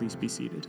please be seated.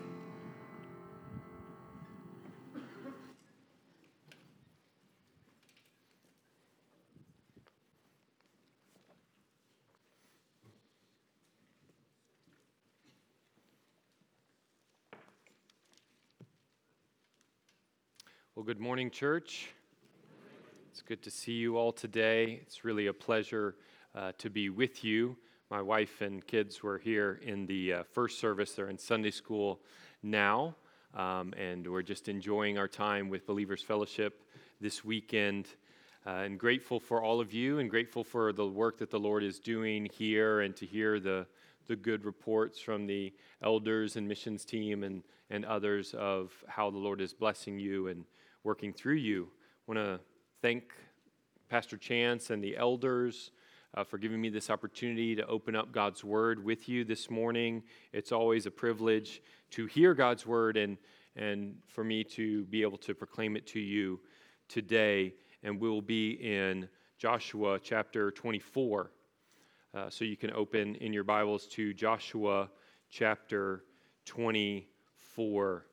Well, good morning, church. It's good to see you all today. It's really a pleasure to be with you. My wife and kids were here in the first service. They're in Sunday school now, and we're just enjoying our time with Believers Fellowship this weekend. And grateful for all of you, and grateful for the work that the Lord is doing here, and to hear the good reports from the elders and missions team and others of how the Lord is blessing you and working through you. I want to thank Pastor Chance and the elders for giving me this opportunity to open up God's Word with you this morning. It's always a privilege to hear God's Word and for me to be able to proclaim it to you today. And we'll be in Joshua chapter 24. So you can open in your Bibles to Joshua chapter 24.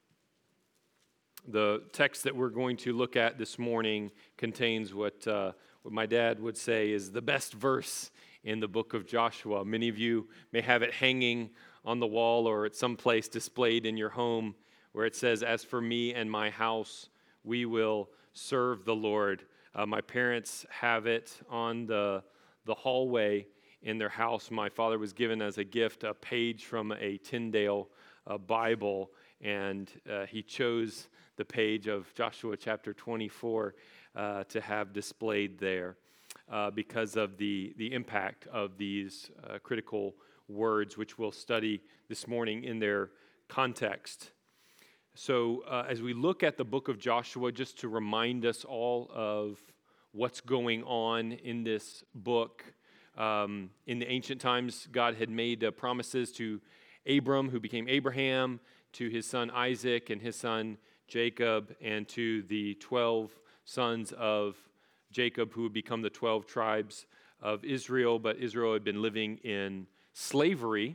The text that we're going to look at this morning contains what my dad would say is the best verse in the book of Joshua. Many of you may have it hanging on the wall or at some place displayed in your home, where it says, "As for me and my house, we will serve the Lord." My parents have it on the hallway in their house. My father was given as a gift a page from a Tyndale Bible, and he chose the page of Joshua chapter 24 to have displayed there because of the impact of these critical words, which we'll study this morning in their context. So as we look at the book of Joshua, just to remind us all of what's going on in this book, in the ancient times, God had made promises to Abram, who became Abraham, to his son Isaac and his son Jacob, and to the 12 sons of Jacob, who would become the 12 tribes of Israel. But Israel had been living in slavery.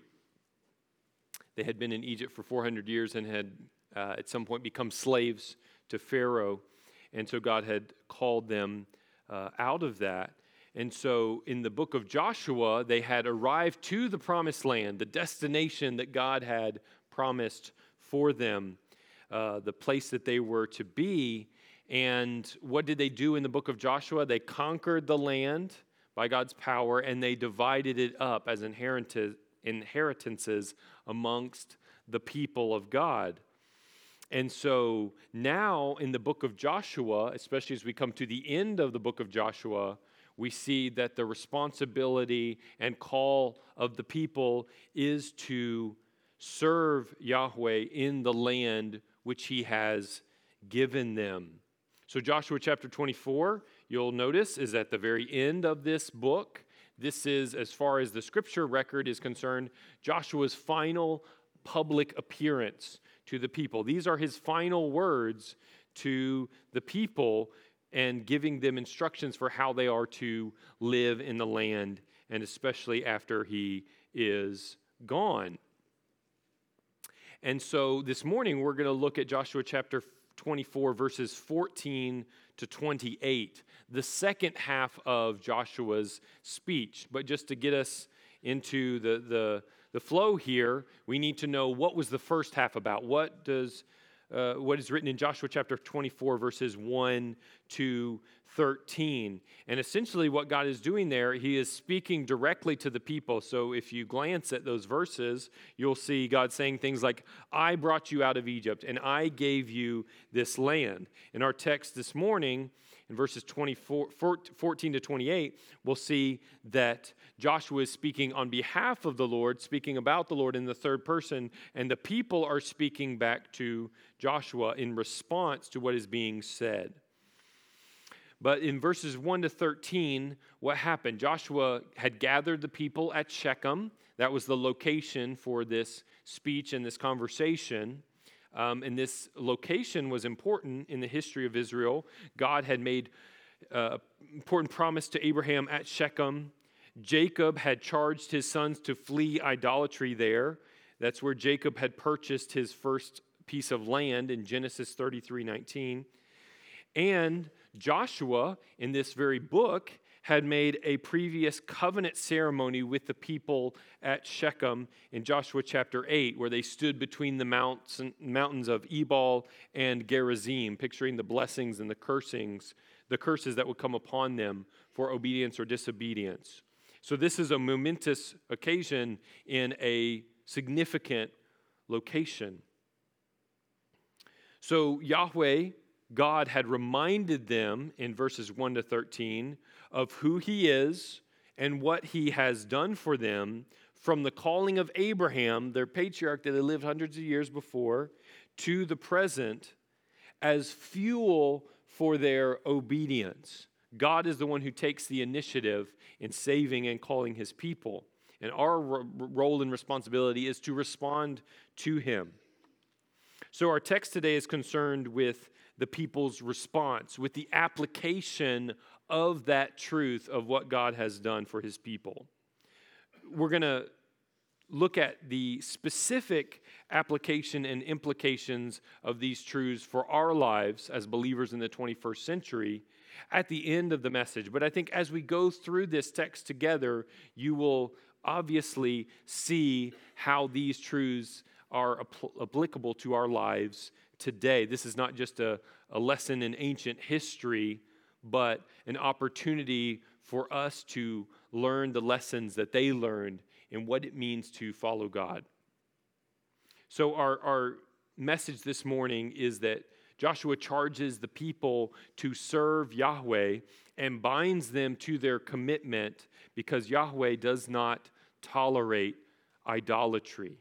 They had been in Egypt for 400 years and had at some point become slaves to Pharaoh. And so God had called them out of that. And so in the book of Joshua, they had arrived to the promised land, the destination that God had promised for them, the place that they were to be. And what did they do in the book of Joshua? They conquered the land by God's power, and they divided it up as inheritances amongst the people of God. And so now in the book of Joshua, especially as we come to the end of the book of Joshua, we see that the responsibility and call of the people is to serve Yahweh in the land which he has given them. So Joshua chapter 24, you'll notice, is at the very end of this book. This is, as far as the scripture record is concerned, Joshua's final public appearance to the people. These are his final words to the people and giving them instructions for how they are to live in the land, and especially after he is gone. And so this morning we're going to look at Joshua chapter 24, verses 14 to 28, the second half of Joshua's speech. But just to get us into the flow here, we need to know what was the first half about. What is written in Joshua chapter 24, verses 1 to 13. And essentially what God is doing there, he is speaking directly to the people. So if you glance at those verses, you'll see God saying things like, "I brought you out of Egypt, and I gave you this land." In our text this morning, in verses 14 to 28, we'll see that Joshua is speaking on behalf of the Lord, speaking about the Lord in the third person, and the people are speaking back to Joshua in response to what is being said. But in verses 1 to 13, what happened? Joshua had gathered the people at Shechem. That was the location for this speech and this conversation. And this location was important in the history of Israel. God had made an important promise to Abraham at Shechem. Jacob had charged his sons to flee idolatry there. That's where Jacob had purchased his first piece of land in Genesis 33:19. And Joshua, in this very book, had made a previous covenant ceremony with the people at Shechem in Joshua chapter 8, where they stood between the mountains of Ebal and Gerizim, picturing the blessings and the curses that would come upon them for obedience or disobedience. So this is a momentous occasion in a significant location. So Yahweh, God, had reminded them in verses 1 to 13 of who he is and what he has done for them from the calling of Abraham, their patriarch that had lived hundreds of years before, to the present as fuel for their obedience. God is the one who takes the initiative in saving and calling his people. And our role and responsibility is to respond to him. So our text today is concerned with the people's response, with the application of that truth of what God has done for his people. We're going to look at the specific application and implications of these truths for our lives as believers in the 21st century at the end of the message. But I think as we go through this text together, you will obviously see how these truths are applicable to our lives today. This is not just a lesson in ancient history, but an opportunity for us to learn the lessons that they learned and what it means to follow God. So our message this morning is that Joshua charges the people to serve Yahweh and binds them to their commitment because Yahweh does not tolerate idolatry.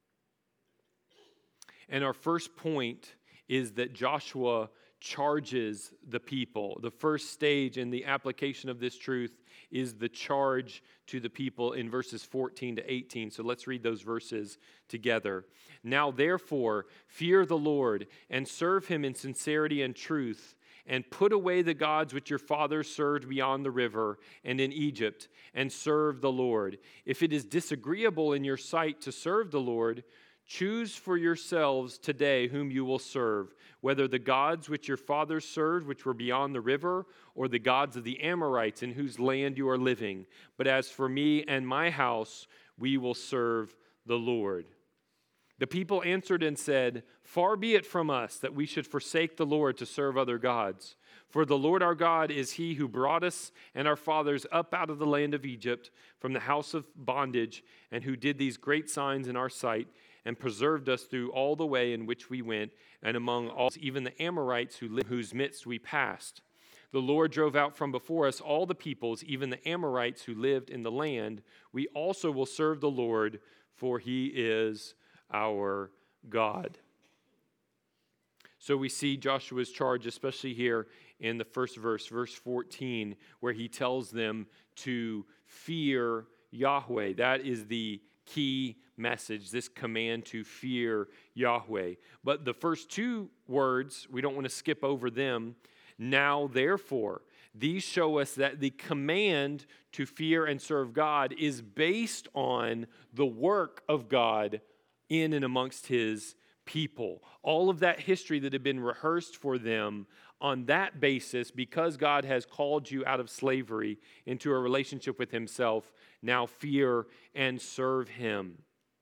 And our first point is that Joshua charges the people. The first stage in the application of this truth is the charge to the people in verses 14 to 18. So let's read those verses together. Now, therefore, fear the Lord and serve him in sincerity and truth, and put away the gods which your fathers served beyond the river and in Egypt, and serve the Lord. If it is disagreeable in your sight to serve the Lord, choose for yourselves today whom you will serve, whether the gods which your fathers served, which were beyond the river, or the gods of the Amorites in whose land you are living. But as for me and my house, we will serve the Lord. The people answered and said, Far be it from us that we should forsake the Lord to serve other gods. For the Lord our God is he who brought us and our fathers up out of the land of Egypt from the house of bondage, and who did these great signs in our sight, and preserved us through all the way in which we went, and among all, even the Amorites whose midst we passed. The Lord drove out from before us all the peoples, even the Amorites who lived in the land. We also will serve the Lord, for he is our God. So we see Joshua's charge, especially here in the first verse, verse 14, where he tells them to fear Yahweh. That is the key message, this command to fear Yahweh. But the first two words, we don't want to skip over them. Now, therefore, these show us that the command to fear and serve God is based on the work of God in and amongst his people. All of that history that had been rehearsed for them on that basis, because God has called you out of slavery into a relationship with himself, now fear and serve him.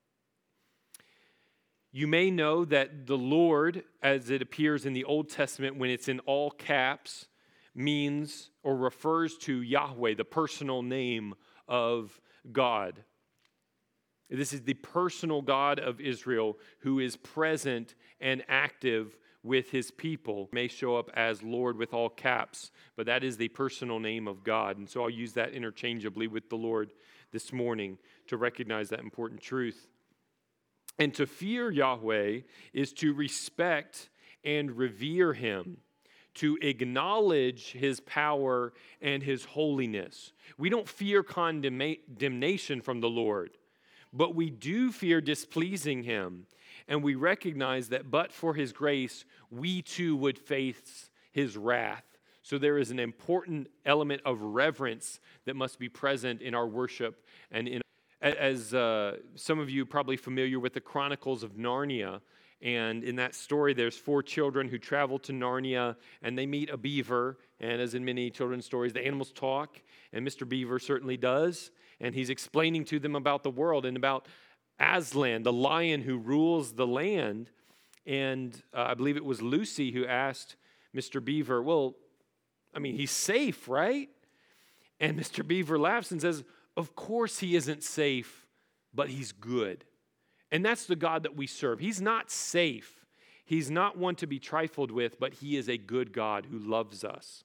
You may know that the Lord, as it appears in the Old Testament when it's in all caps, means or refers to Yahweh, the personal name of God. This is the personal God of Israel who is present and active with his people. It may show up as Lord with all caps, but that is the personal name of God. And so I'll use that interchangeably with the Lord this morning to recognize that important truth. And to fear Yahweh is to respect and revere him, to acknowledge his power and his holiness. We don't fear condemnation from the Lord, but we do fear displeasing him, and we recognize that but for his grace, we too would face his wrath. So there is an important element of reverence that must be present in our worship and in. As some of you are probably familiar with the Chronicles of Narnia, and in that story, there's 4 children who travel to Narnia, and they meet a beaver. And as in many children's stories, the animals talk, and Mr. Beaver certainly does. And he's explaining to them about the world and about Aslan, the lion who rules the land. And I believe it was Lucy who asked Mr. Beaver, well, I mean, he's safe, right? And Mr. Beaver laughs and says, of course he isn't safe, but he's good. And that's the God that we serve. He's not safe. He's not one to be trifled with, but he is a good God who loves us.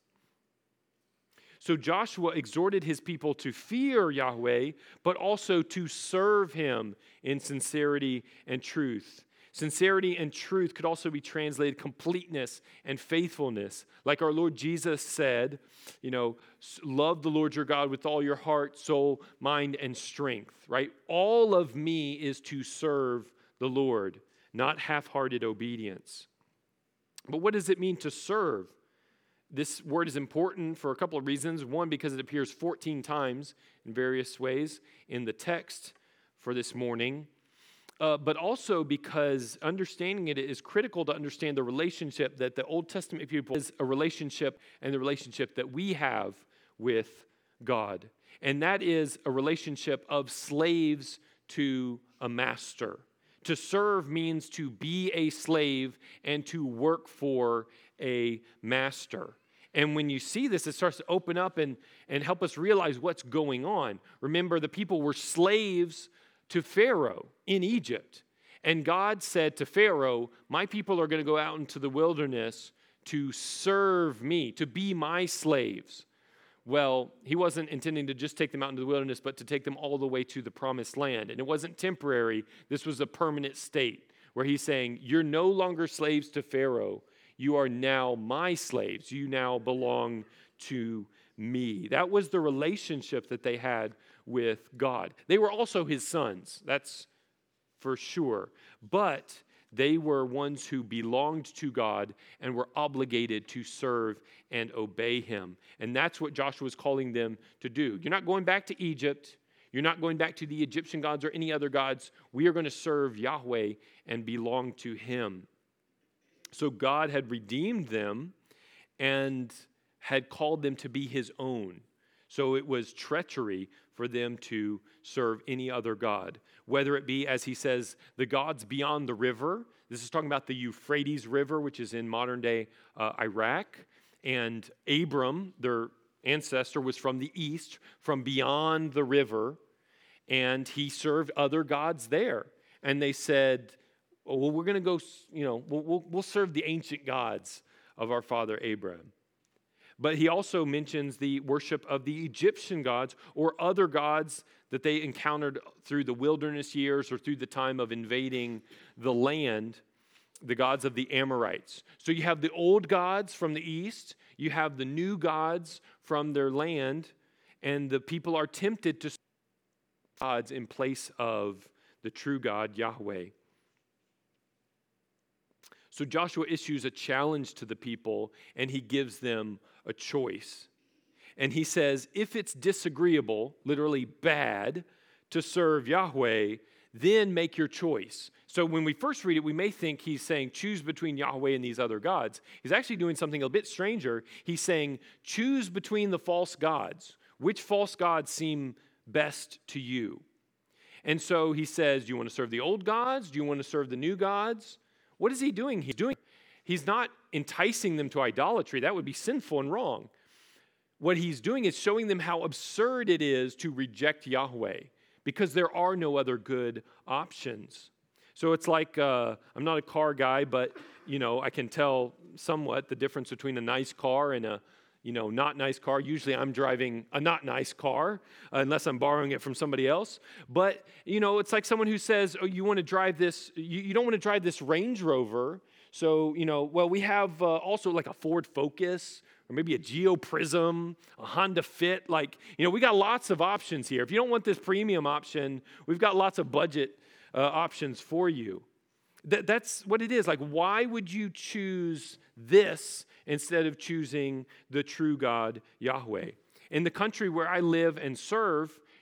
So Joshua exhorted his people to fear Yahweh, but also to serve him in sincerity and truth. Sincerity and truth could also be translated completeness and faithfulness. Like our Lord Jesus said, love the Lord your God with all your heart, soul, mind, and strength, right? All of me is to serve the Lord, not half-hearted obedience. But what does it mean to serve? This word is important for a couple of reasons. One, because it appears 14 times in various ways in the text for this morning. But also because understanding it is critical to understand the relationship that the Old Testament people is a relationship and the relationship that we have with God. And that is a relationship of slaves to a master. To serve means to be a slave and to work for a master. And when you see this, it starts to open up and help us realize what's going on. Remember, the people were slaves to Pharaoh in Egypt. And God said to Pharaoh, my people are going to go out into the wilderness to serve me, to be my slaves. Well, he wasn't intending to just take them out into the wilderness, but to take them all the way to the promised land. And it wasn't temporary. This was a permanent state where he's saying, you're no longer slaves to Pharaoh. You are now my slaves. You now belong to me. That was the relationship that they had with God. They were also his sons, that's for sure. But they were ones who belonged to God and were obligated to serve and obey him. And that's what Joshua is calling them to do. You're not going back to Egypt. You're not going back to the Egyptian gods or any other gods. We are going to serve Yahweh and belong to him. So God had redeemed them and had called them to be his own. So it was treachery for them to serve any other god, whether it be, as he says, the gods beyond the river. This is talking about the Euphrates River, which is in modern-day Iraq. And Abram, their ancestor, was from the east, from beyond the river, and he served other gods there. And they said, oh, well, we're going to go, we'll serve the ancient gods of our father Abraham. But he also mentions the worship of the Egyptian gods or other gods that they encountered through the wilderness years or through the time of invading the land, the gods of the Amorites. So you have the old gods from the east, you have the new gods from their land, and the people are tempted to serve gods in place of the true God, Yahweh. So Joshua issues a challenge to the people, and he gives them a choice. And he says, if it's disagreeable, literally bad, to serve Yahweh, then make your choice. So when we first read it, we may think he's saying, choose between Yahweh and these other gods. He's actually doing something a bit stranger. He's saying, choose between the false gods. Which false gods seem best to you? And so he says, do you want to serve the old gods? Do you want to serve the new gods? What is he doing? He's not enticing them to idolatry. That would be sinful and wrong. What he's doing is showing them how absurd it is to reject Yahweh because there are no other good options. So it's like, I'm not a car guy, but, I can tell somewhat the difference between a nice car and a, not nice car. Usually I'm driving a not nice car, unless I'm borrowing it from somebody else. But, it's like someone who says, oh, you want to drive this, you don't want to drive this Range Rover. So, we have also like a Ford Focus or maybe a Geo Prism, a Honda Fit. We got lots of options here. If you don't want this premium option, we've got lots of budget options for you. That's what it is. Why would you choose this instead of choosing the true God, Yahweh? In the country where I live and serve,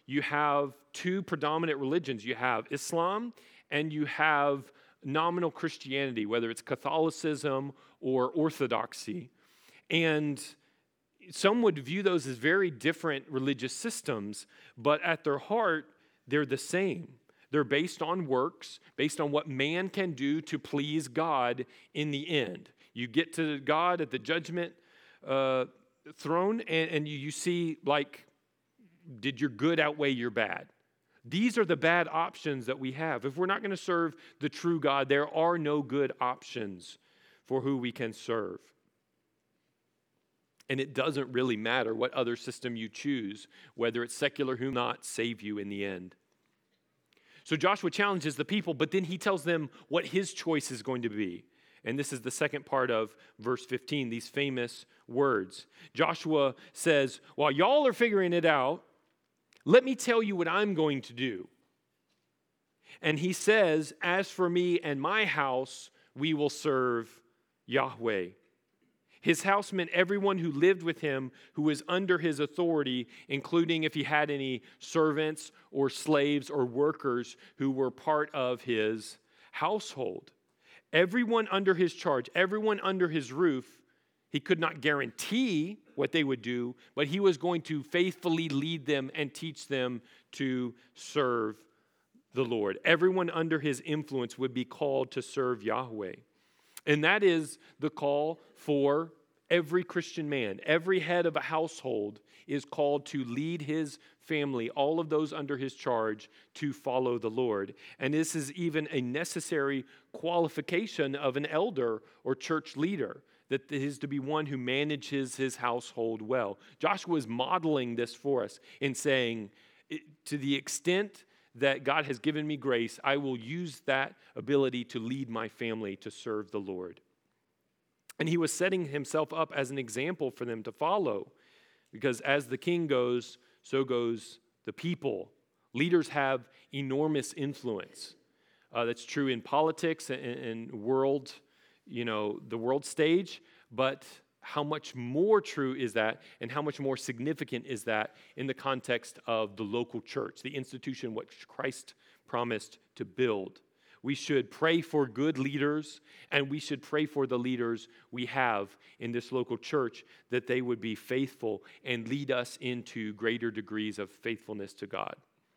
you have two predominant religions. You have Islam and you have nominal Christianity, whether it's Catholicism or Orthodoxy. And some would view those as very different religious systems, but at their heart, they're the same. They're based on works, based on what man can do to please God in the end. You get to God at the judgment throne, and you see, like, did your good outweigh your bad? These are the bad options that we have. If we're not going to serve the true God, there are no good options for who we can serve. And it doesn't really matter what other system you choose, whether it's secular or not, save you in the end. So Joshua challenges the people, but then he tells them what his choice is going to be. And this is the second part of verse 15, these famous words. Joshua says, while y'all are figuring it out, let me tell you what I'm going to do. And he says, as for me and my house, we will serve Yahweh. His house meant everyone who lived with him, who was under his authority, including if he had any servants or slaves or workers who were part of his household. Everyone under his charge, everyone under his roof, he could not guarantee what they would do, but he was going to faithfully lead them and teach them to serve the Lord. Everyone under his influence would be called to serve Yahweh. And that is the call for every Christian man. Every head of a household is called to lead his family, all of those under his charge, to follow the Lord. And this is even a necessary qualification of an elder or church leader, that is to be one who manages his household well. Joshua is modeling this for us in saying, to the extent that God has given me grace, I will use that ability to lead my family to serve the Lord. And he was setting himself up as an example for them to follow, because as the king goes, so goes the people. Leaders have enormous influence. That's true in politics and world, the world stage, but how much more true is that, and how much more significant is that in the context of the local church, the institution which Christ promised to build? We should pray for good leaders, and we should pray for the leaders we have in this local church, that they would be faithful and lead us into greater degrees of faithfulness to God.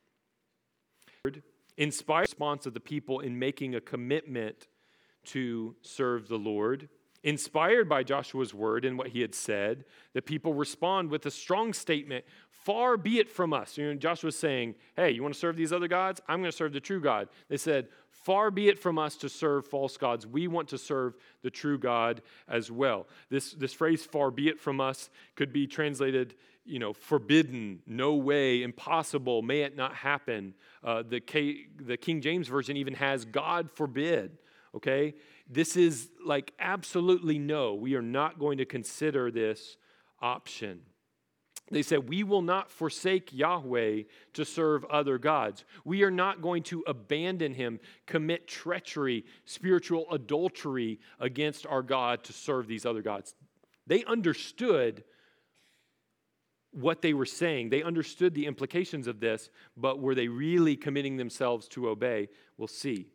Inspire the response of the people in making a commitment to serve the Lord. Inspired by Joshua's word and what he had said, the people respond with a strong statement, far be it from us. Joshua's saying, hey, you want to serve these other gods? I'm going to serve the true God. They said, far be it from us to serve false gods. We want to serve the true God as well. This phrase, far be it from us, could be translated, forbidden, no way, impossible, may it not happen. The King James Version even has God forbid, okay? This is like absolutely no. We are not going to consider this option. They said, we will not forsake Yahweh to serve other gods. We are not going to abandon him, commit treachery, spiritual adultery against our God to serve these other gods. They understood what they were saying. They understood the implications of this, but were they really committing themselves to obey? We'll see.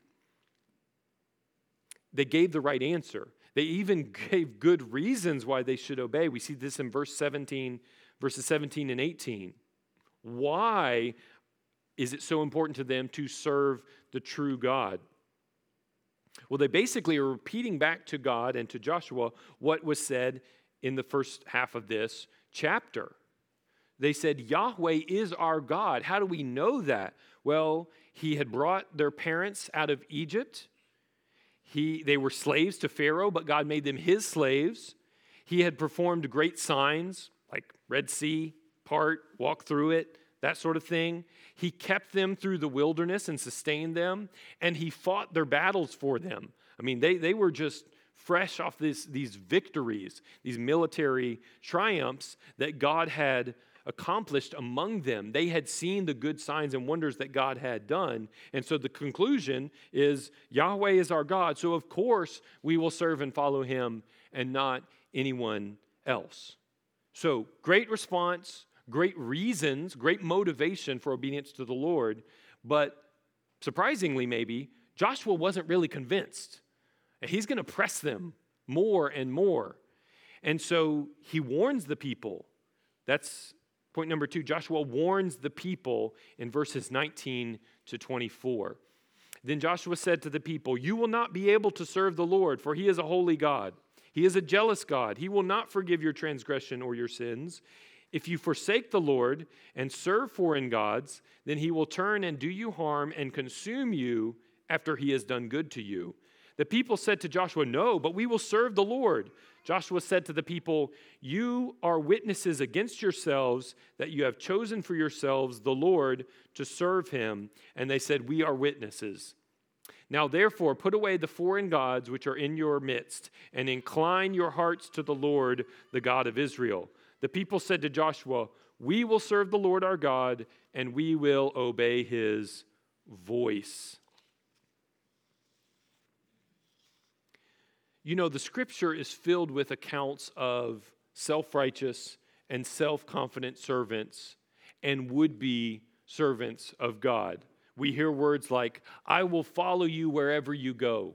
They gave the right answer. They even gave good reasons why they should obey. We see this in verses 17 and 18. Why is it so important to them to serve the true God? Well, they basically are repeating back to God and to Joshua what was said in the first half of this chapter. They said, Yahweh is our God. How do we know that? Well, he had brought their parents out of Egypt. They were slaves to Pharaoh, but God made them his slaves. He had performed great signs like Red Sea part, walk through it, that sort of thing. He kept them through the wilderness and sustained them, and he fought their battles for them. I mean, they were just fresh off these victories, these military triumphs that God had accomplished among them. They had seen the good signs and wonders that God had done. And so the conclusion is Yahweh is our God. So of course we will serve and follow him and not anyone else. So great response, great reasons, great motivation for obedience to the Lord, but surprisingly maybe, Joshua wasn't really convinced. He's going to press them more and more. And so he warns the people. That's point number 2. Joshua warns the people in verses 19 to 24. Then Joshua said to the people, "You will not be able to serve the Lord, for he is a holy God. He is a jealous God. He will not forgive your transgression or your sins. If you forsake the Lord and serve foreign gods, then he will turn and do you harm and consume you after he has done good to you." The people said to Joshua, "No, but we will serve the Lord." Joshua said to the people, "You are witnesses against yourselves that you have chosen for yourselves the Lord to serve him." And they said, "We are witnesses. Now therefore put away the foreign gods which are in your midst and incline your hearts to the Lord, the God of Israel." The people said to Joshua, "We will serve the Lord our God and we will obey his voice." You know, the scripture is filled with accounts of self-righteous and self-confident servants and would-be servants of God. We hear words like, "I will follow you wherever you go.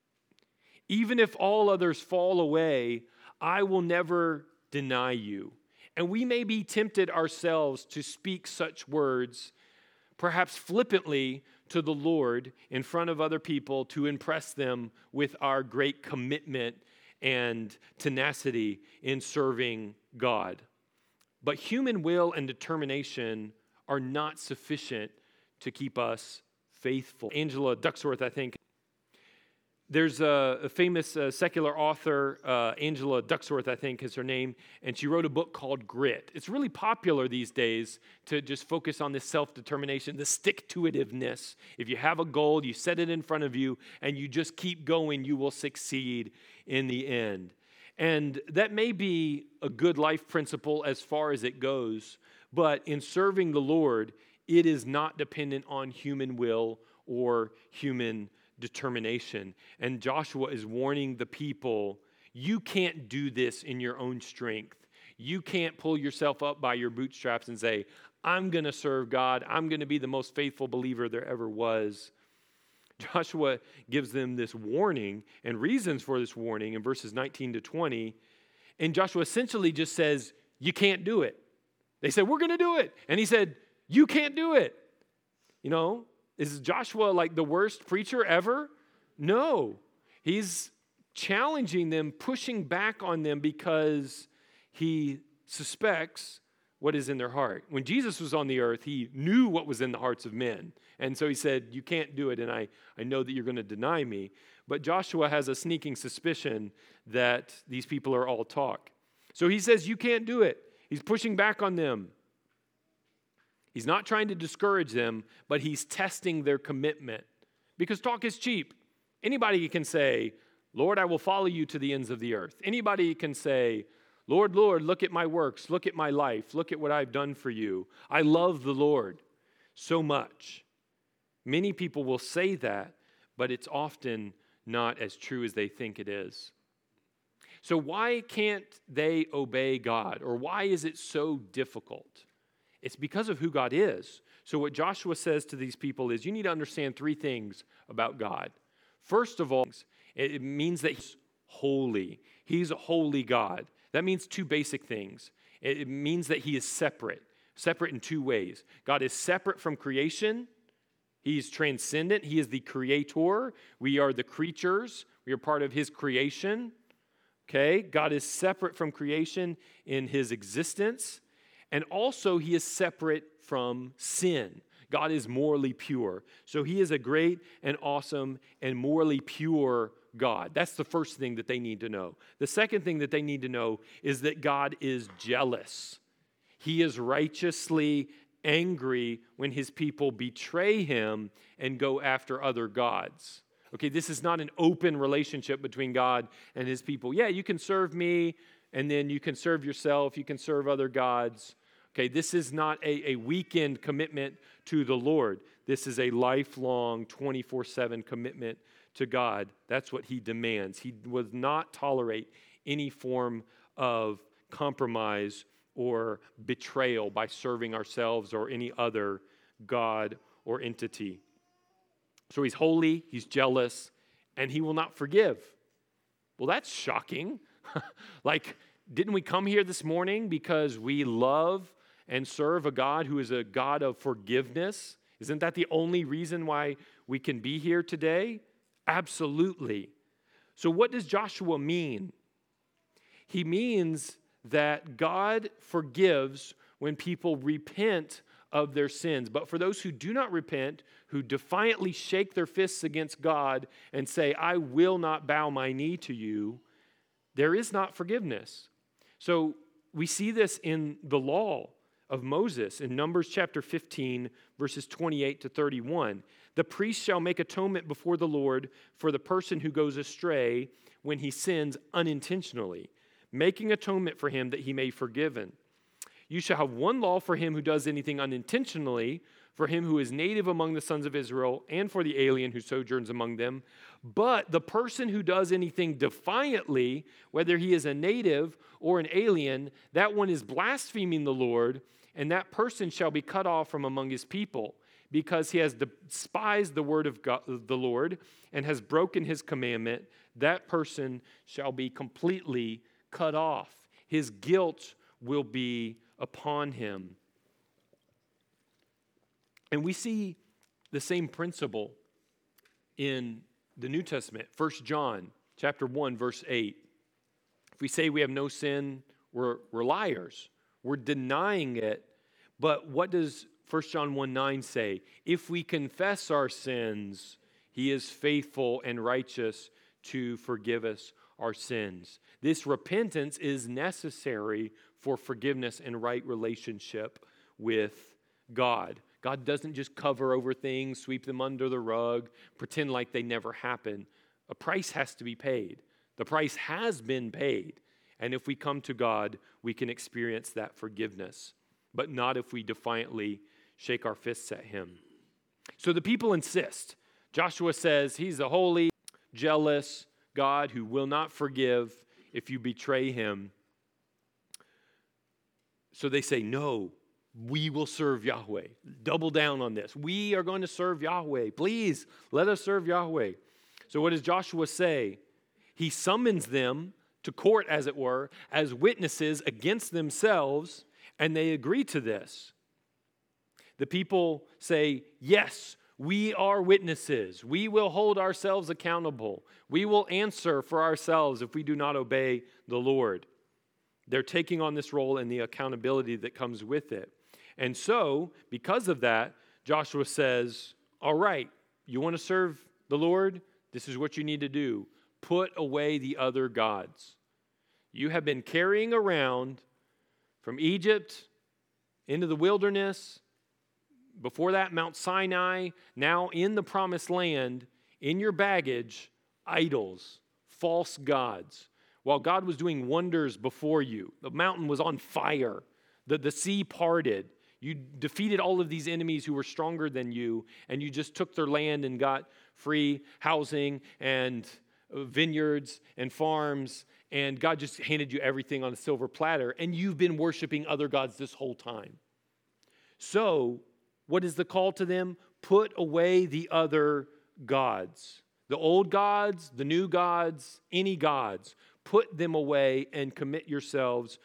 Even if all others fall away, I will never deny you." And we may be tempted ourselves to speak such words, perhaps flippantly, to the Lord in front of other people to impress them with our great commitment and tenacity in serving God. But human will and determination are not sufficient to keep us faithful. Angela Duckworth, I think. There's a famous secular author, Angela Duckworth, I think is her name, and she wrote a book called Grit. It's really popular these days to just focus on this self-determination, the stick-to-itiveness. If you have a goal, you set it in front of you, and you just keep going, you will succeed in the end. And that may be a good life principle as far as it goes, but in serving the Lord, it is not dependent on human will or human determination. And Joshua is warning the people, you can't do this in your own strength. You can't pull yourself up by your bootstraps and say, "I'm going to serve God. I'm going to be the most faithful believer there ever was." Joshua gives them this warning and reasons for this warning in verses 19 to 20. And Joshua essentially just says, you can't do it. They said, "We're going to do it." And he said, "You can't do it." You know, is Joshua like the worst preacher ever? No. He's challenging them, pushing back on them because he suspects what is in their heart. When Jesus was on the earth, he knew what was in the hearts of men. And so he said, "You can't do it, and I know that you're going to deny me." But Joshua has a sneaking suspicion that these people are all talk. So he says, "You can't do it." He's pushing back on them. He's not trying to discourage them, but he's testing their commitment. Because talk is cheap. Anybody can say, "Lord, I will follow you to the ends of the earth." Anybody can say, "Lord, Lord, look at my works, look at my life, look at what I've done for you. I love the Lord so much." Many people will say that, but it's often not as true as they think it is. So why can't they obey God? Or why is it so difficult? It's because of who God is. So what Joshua says to these people is, you need to understand 3 things about God. First of all, it means that he's holy. He's a holy God. That means 2 basic things. It means that he is separate in 2 ways. God is separate from creation. He's transcendent. He is the creator. We are the creatures. We are part of his creation. Okay? God is separate from creation in his existence. And also, he is separate from sin. God is morally pure. So he is a great and awesome and morally pure God. That's the first thing that they need to know. The second thing that they need to know is that God is jealous. He is righteously angry when his people betray him and go after other gods. Okay, this is not an open relationship between God and his people. Yeah, you can serve me, and then you can serve yourself, you can serve other gods. Okay, this is not a weekend commitment to the Lord. This is a lifelong 24/7 commitment to God. That's what he demands. He would not tolerate any form of compromise or betrayal by serving ourselves or any other god or entity. So he's holy, he's jealous, and he will not forgive. Well, that's shocking. Like, didn't we come here this morning because we love and serve a God who is a God of forgiveness? Isn't that the only reason why we can be here today? Absolutely. So what does Joshua mean? He means that God forgives when people repent of their sins. But for those who do not repent, who defiantly shake their fists against God and say, I will not bow my knee to you, there is not forgiveness. So we see this in the law of Moses in Numbers chapter 15, verses 28 to 31. The priest shall make atonement before the Lord for the person who goes astray when he sins unintentionally, making atonement for him that he may be forgiven. You shall have one law for him who does anything unintentionally, for him who is native among the sons of Israel, and for the alien who sojourns among them. But the person who does anything defiantly, whether he is a native or an alien, that one is blaspheming the Lord, and that person shall be cut off from among his people, because he has despised the word of God, the Lord, and has broken his commandment. That person shall be completely cut off. His guilt will be upon him. And we see the same principle in the New Testament. 1 John chapter 1, verse 8. If we say we have no sin, we're liars. We're denying it. But what does 1 John 1:9 say? If we confess our sins, he is faithful and righteous to forgive us our sins. This repentance is necessary for forgiveness and right relationship with God. God doesn't just cover over things, sweep them under the rug, pretend like they never happened. A price has to be paid. The price has been paid. And if we come to God, we can experience that forgiveness, but not if we defiantly shake our fists at him. So the people insist. Joshua says he's a holy, jealous God who will not forgive if you betray him. So they say, no, we will serve Yahweh. Double down on this. We are going to serve Yahweh. Please, let us serve Yahweh. So what does Joshua say? He summons them to court, as it were, as witnesses against themselves, and they agree to this. The people say, yes, we are witnesses. We will hold ourselves accountable. We will answer for ourselves if we do not obey the Lord. They're taking on this role and the accountability that comes with it. And so, because of that, Joshua says, all right, you want to serve the Lord? This is what you need to do. Put away the other gods. You have been carrying around from Egypt into the wilderness, before that, Mount Sinai, now in the promised land, in your baggage, idols, false gods. While God was doing wonders before you, the mountain was on fire, the sea parted, you defeated all of these enemies who were stronger than you, and you just took their land and got free housing and vineyards and farms, and God just handed you everything on a silver platter, and you've been worshiping other gods this whole time. So, what is the call to them? Put away the other gods. The old gods, the new gods, any gods. Put them away and commit yourselves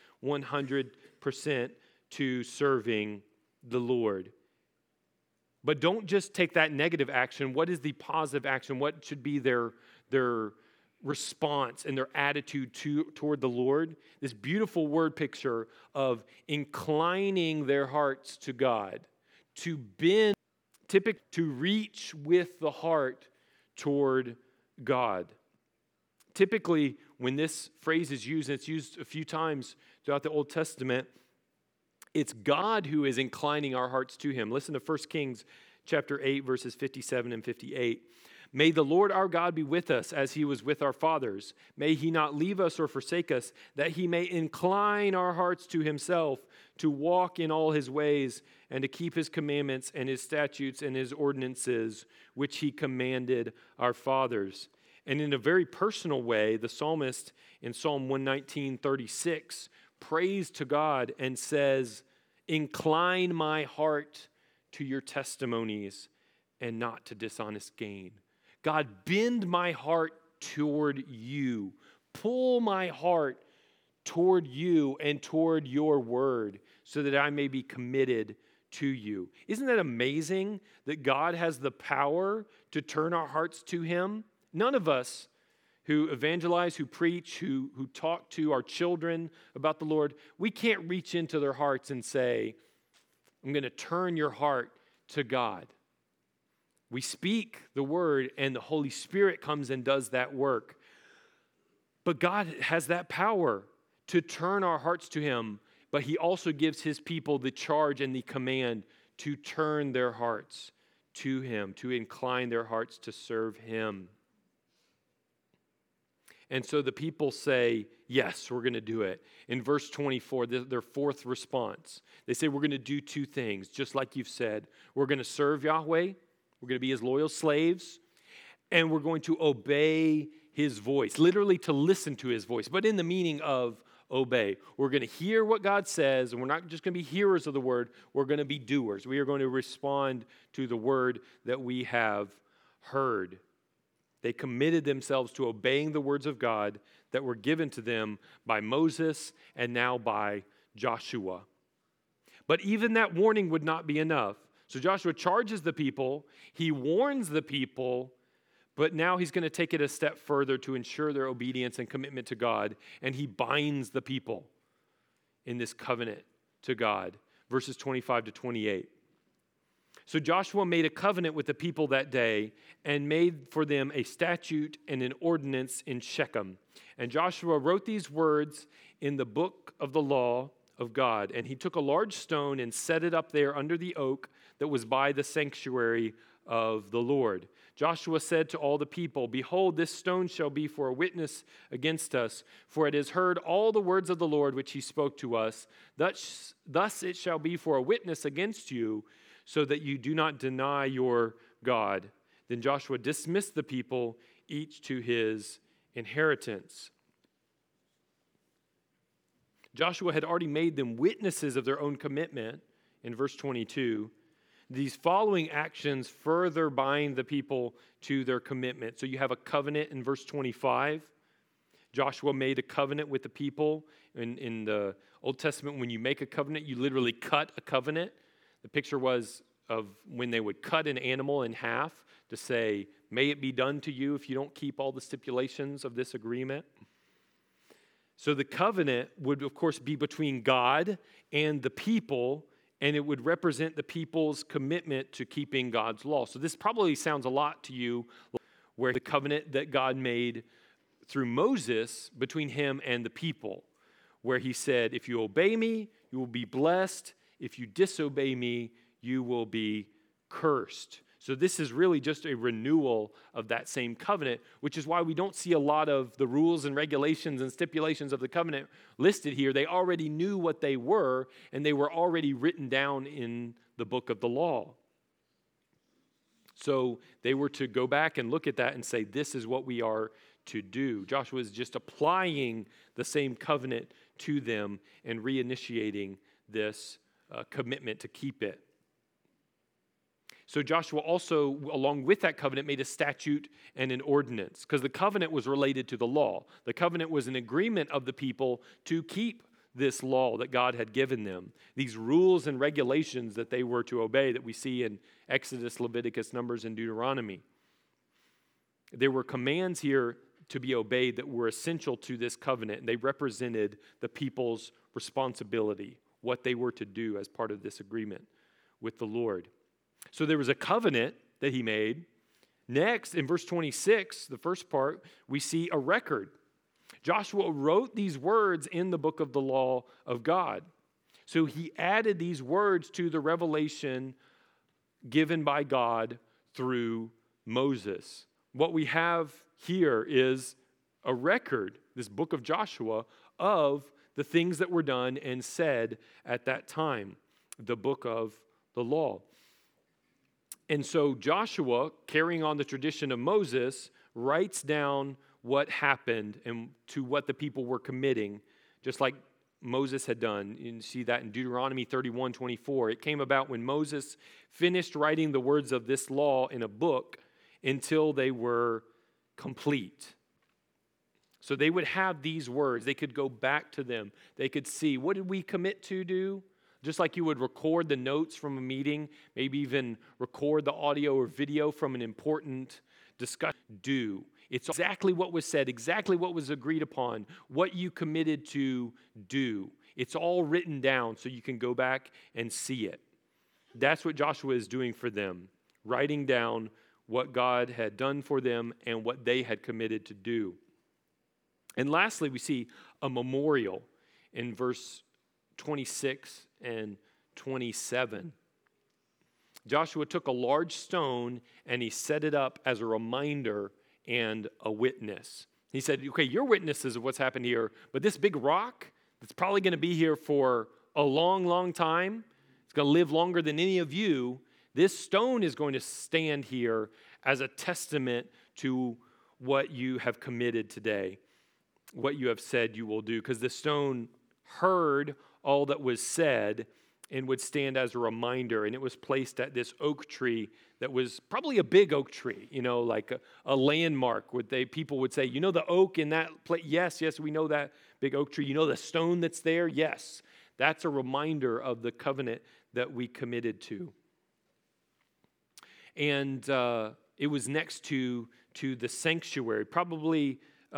100% to serving the Lord. But don't just take that negative action. What is the positive action? What should be their response and their attitude toward the Lord? This beautiful word picture of inclining their hearts to God. To bend, to reach with the heart toward God. Typically, when this phrase is used, and it's used a few times throughout the Old Testament, it's God who is inclining our hearts to him. Listen to 1 Kings chapter 8, verses 57 and 58. May the Lord our God be with us as he was with our fathers. May he not leave us or forsake us, that he may incline our hearts to himself, to walk in all his ways, and to keep his commandments and his statutes and his ordinances, which he commanded our fathers. And in a very personal way, the psalmist in Psalm 119:36 prays to God and says, "Incline my heart to your testimonies and not to dishonest gain." God, bend my heart toward you. Pull my heart toward you and toward your word so that I may be committed to you. Isn't that amazing that God has the power to turn our hearts to him? None of us who evangelize, who preach, who talk to our children about the Lord, we can't reach into their hearts and say, "I'm going to turn your heart to God." We speak the word and the Holy Spirit comes and does that work. But God has that power to turn our hearts to him, but he also gives his people the charge and the command to turn their hearts to him, to incline their hearts to serve him. And so the people say, "Yes, we're going to do it." In verse 24, their fourth response, they say, "We're going to do two things, just like you've said. We're going to serve Yahweh, we're going to be his loyal slaves, and we're going to obey his voice," literally to listen to his voice, but in the meaning of obey. We're going to hear what God says, and we're not just going to be hearers of the word, we're going to be doers. We are going to respond to the word that we have heard. They committed themselves to obeying the words of God that were given to them by Moses and now by Joshua. But even that warning would not be enough. So Joshua charges the people, he warns the people, but now he's going to take it a step further to ensure their obedience and commitment to God, and he binds the people in this covenant to God. Verses 25 to 28. So Joshua made a covenant with the people that day and made for them a statute and an ordinance in Shechem. And Joshua wrote these words in the book of the law of God. And he took a large stone and set it up there under the oak that was by the sanctuary of the Lord. Joshua said to all the people, "Behold, this stone shall be for a witness against us, for it has heard all the words of the Lord which he spoke to us. Thus it shall be for a witness against you, so that you do not deny your God." Then Joshua dismissed the people, each to his inheritance. Joshua had already made them witnesses of their own commitment in verse 22. These following actions further bind the people to their commitment. So you have a covenant in verse 25. Joshua made a covenant with the people. In the Old Testament, when you make a covenant, you literally cut a covenant. The picture was of when they would cut an animal in half to say, "May it be done to you if you don't keep all the stipulations of this agreement." So the covenant would, of course, be between God and the people, and it would represent the people's commitment to keeping God's law. So this probably sounds a lot to you, where the covenant that God made through Moses between him and the people, where he said, "If you obey me, you will be blessed. If you disobey me, you will be cursed." So this is really just a renewal of that same covenant, which is why we don't see a lot of the rules and regulations and stipulations of the covenant listed here. They already knew what they were, and they were already written down in the book of the law. So they were to go back and look at that and say, "This is what we are to do." Joshua is just applying the same covenant to them and reinitiating this commitment to keep it. So Joshua also, along with that covenant, made a statute and an ordinance, because the covenant was related to the law. The covenant was an agreement of the people to keep this law that God had given them, these rules and regulations that they were to obey that we see in Exodus, Leviticus, Numbers, and Deuteronomy. There were commands here to be obeyed that were essential to this covenant, and they represented the people's responsibility, what they were to do as part of this agreement with the Lord. So there was a covenant that he made. Next, in verse 26, the first part, we see a record. Joshua wrote these words in the book of the law of God. So he added these words to the revelation given by God through Moses. What we have here is a record, this book of Joshua, of the things that were done and said at that time, the book of the law. And so Joshua, carrying on the tradition of Moses, writes down what happened and to what the people were committing, just like Moses had done. You see that in Deuteronomy 31:24. It came about when Moses finished writing the words of this law in a book until they were complete. So they would have these words. They could go back to them. They could see, what did we commit to do? Just like you would record the notes from a meeting, maybe even record the audio or video from an important discussion. Do. It's exactly what was said, exactly what was agreed upon, what you committed to do. It's all written down so you can go back and see it. That's what Joshua is doing for them, writing down what God had done for them and what they had committed to do. And lastly, we see a memorial in verse 26 and 27. Joshua took a large stone and he set it up as a reminder and a witness. He said, okay, you're witnesses of what's happened here, but this big rock that's probably going to be here for a long, long time, it's going to live longer than any of you, this stone is going to stand here as a testament to what you have committed today, what you have said you will do, because the stone heard all that was said and would stand as a reminder. And it was placed at this oak tree that was probably a big oak tree, like a landmark. People would say, the oak in that place? Yes, we know that big oak tree. You know the stone that's there? Yes. That's a reminder of the covenant that we committed to. And it was next to the sanctuary, probably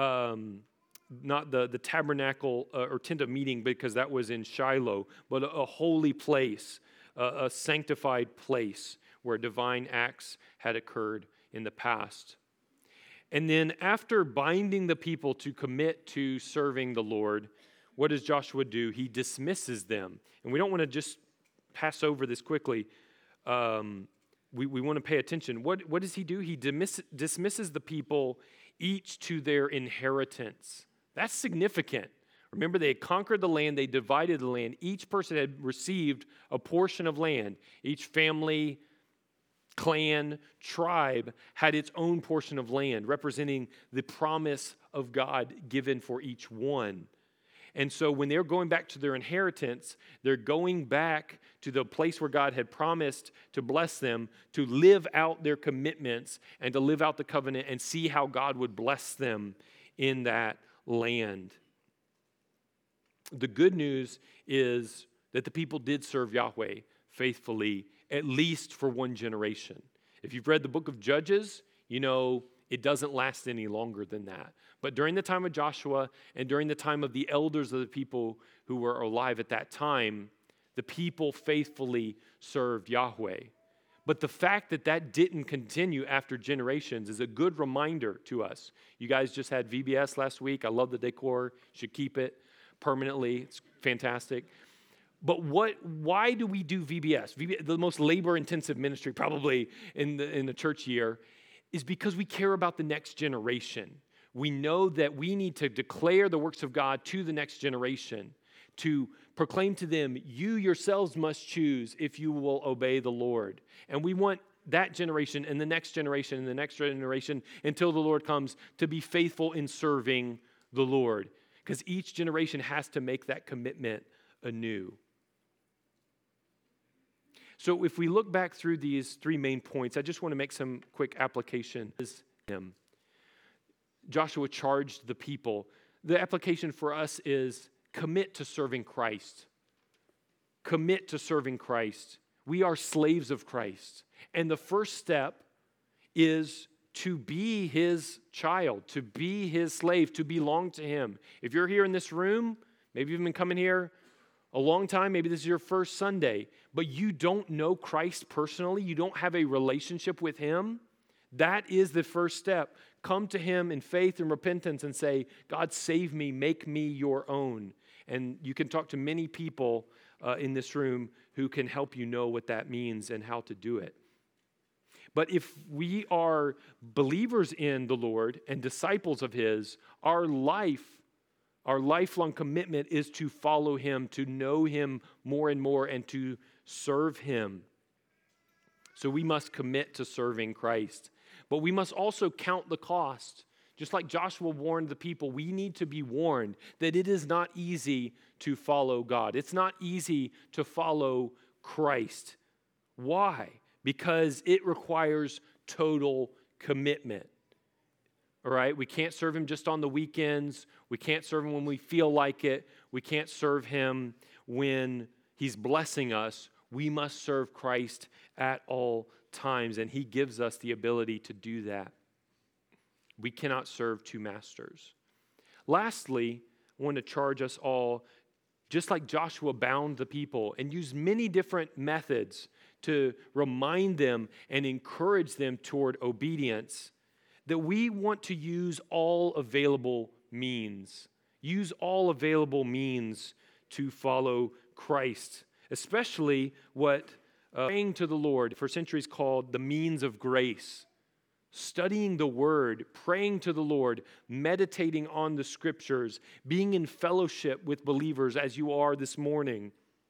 not the tabernacle or tent of meeting, because that was in Shiloh, but a holy place, a sanctified place where divine acts had occurred in the past. And then after binding the people to commit to serving the Lord, what does Joshua do? He dismisses them. And we don't want to just pass over this quickly. We want to pay attention. What does he do? He dismisses the people each to their inheritance. That's significant. Remember, they had conquered the land, they divided the land. Each person had received a portion of land. Each family, clan, tribe had its own portion of land, representing the promise of God given for each one. And so when they're going back to their inheritance, they're going back to the place where God had promised to bless them, to live out their commitments and to live out the covenant and see how God would bless them in that land. The good news is that the people did serve Yahweh faithfully, at least for one generation. If you've read the book of Judges, you know it doesn't last any longer than that. But during the time of Joshua and during the time of the elders of the people who were alive at that time, the people faithfully served Yahweh. But the fact that that didn't continue after generations is a good reminder to us. You guys just had VBS last week. I love the decor. You should keep it permanently. It's fantastic. But why do we do VBS? The most labor-intensive ministry probably in the church year is because we care about the next generation. We know that we need to declare the works of God to the next generation, to proclaim to them, you yourselves must choose if you will obey the Lord. And we want that generation and the next generation and the next generation until the Lord comes to be faithful in serving the Lord, because each generation has to make that commitment anew. So if we look back through these three main points, I just want to make some quick application. Joshua charged the people. The application for us is commit to serving Christ. Commit to serving Christ. We are slaves of Christ. And the first step is to be his child, to be his slave, to belong to him. If you're here in this room, maybe you've been coming here a long time, maybe this is your first Sunday, but you don't know Christ personally, you don't have a relationship with him, that is the first step. Come to him in faith and repentance and say, God, save me, make me your own. And you can talk to many people in this room who can help you know what that means and how to do it. But if we are believers in the Lord and disciples of his, our lifelong commitment is to follow him, to know him more and more, and to serve him. So we must commit to serving Christ. But we must also count the cost Just like Joshua warned the people, we need to be warned that it is not easy to follow God. It's not easy to follow Christ. Why? Because it requires total commitment. All right? We can't serve him just on the weekends. We can't serve him when we feel like it. We can't serve him when he's blessing us. We must serve Christ at all times, and he gives us the ability to do that. We cannot serve two masters. Lastly, I want to charge us all, just like Joshua bound the people and used many different methods to remind them and encourage them toward obedience, that we want to use all available means. Use all available means to follow Christ, especially what praying to the Lord for centuries called the means of grace. Studying the Word, praying to the Lord, meditating on the Scriptures, being in fellowship with believers as you are this morning,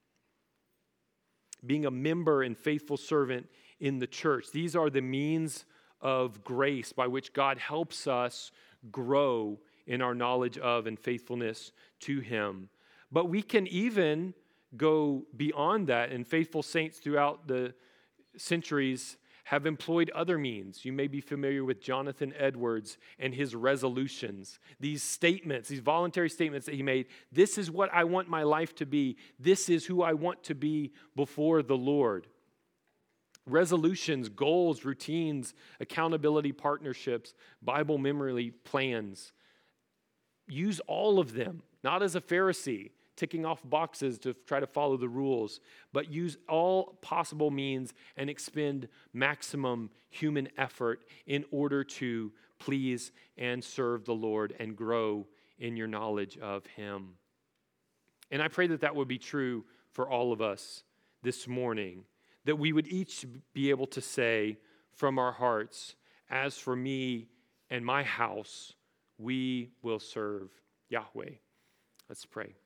being a member and faithful servant in the church. These are the means of grace by which God helps us grow in our knowledge of and faithfulness to Him. But we can even go beyond that, and faithful saints throughout the centuries have employed other means. You may be familiar with Jonathan Edwards and his resolutions. These statements, these voluntary statements that he made, this is what I want my life to be. This is who I want to be before the Lord. Resolutions, goals, routines, accountability partnerships, Bible memory plans. Use all of them, not as a Pharisee, ticking off boxes to try to follow the rules, but use all possible means and expend maximum human effort in order to please and serve the Lord and grow in your knowledge of Him. And I pray that that would be true for all of us this morning, that we would each be able to say from our hearts, as for me and my house, we will serve Yahweh. Let's pray.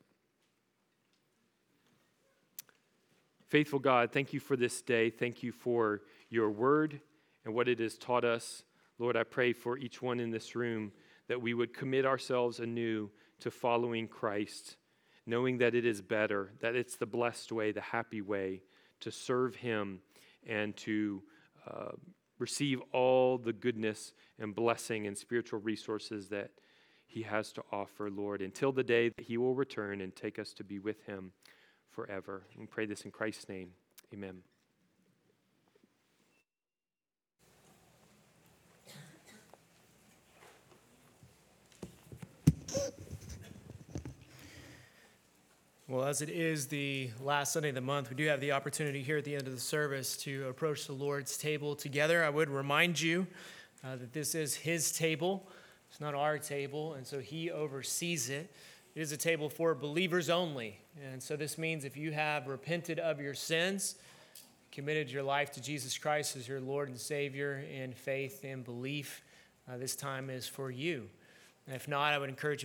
Faithful God, thank you for this day. Thank you for your word and what it has taught us. Lord, I pray for each one in this room that we would commit ourselves anew to following Christ, knowing that it is better, that it's the blessed way, the happy way to serve Him and to receive all the goodness and blessing and spiritual resources that He has to offer, Lord, until the day that He will return and take us to be with Him forever. We pray this in Christ's name. Amen. Well, as it is the last Sunday of the month, we do have the opportunity here at the end of the service to approach the Lord's table together. I would remind you that this is His table. It's not our table, and so He oversees it. It is a table for believers only. And so this means if you have repented of your sins, committed your life to Jesus Christ as your Lord and Savior in faith and belief, this time is for you. And if not, I would encourage you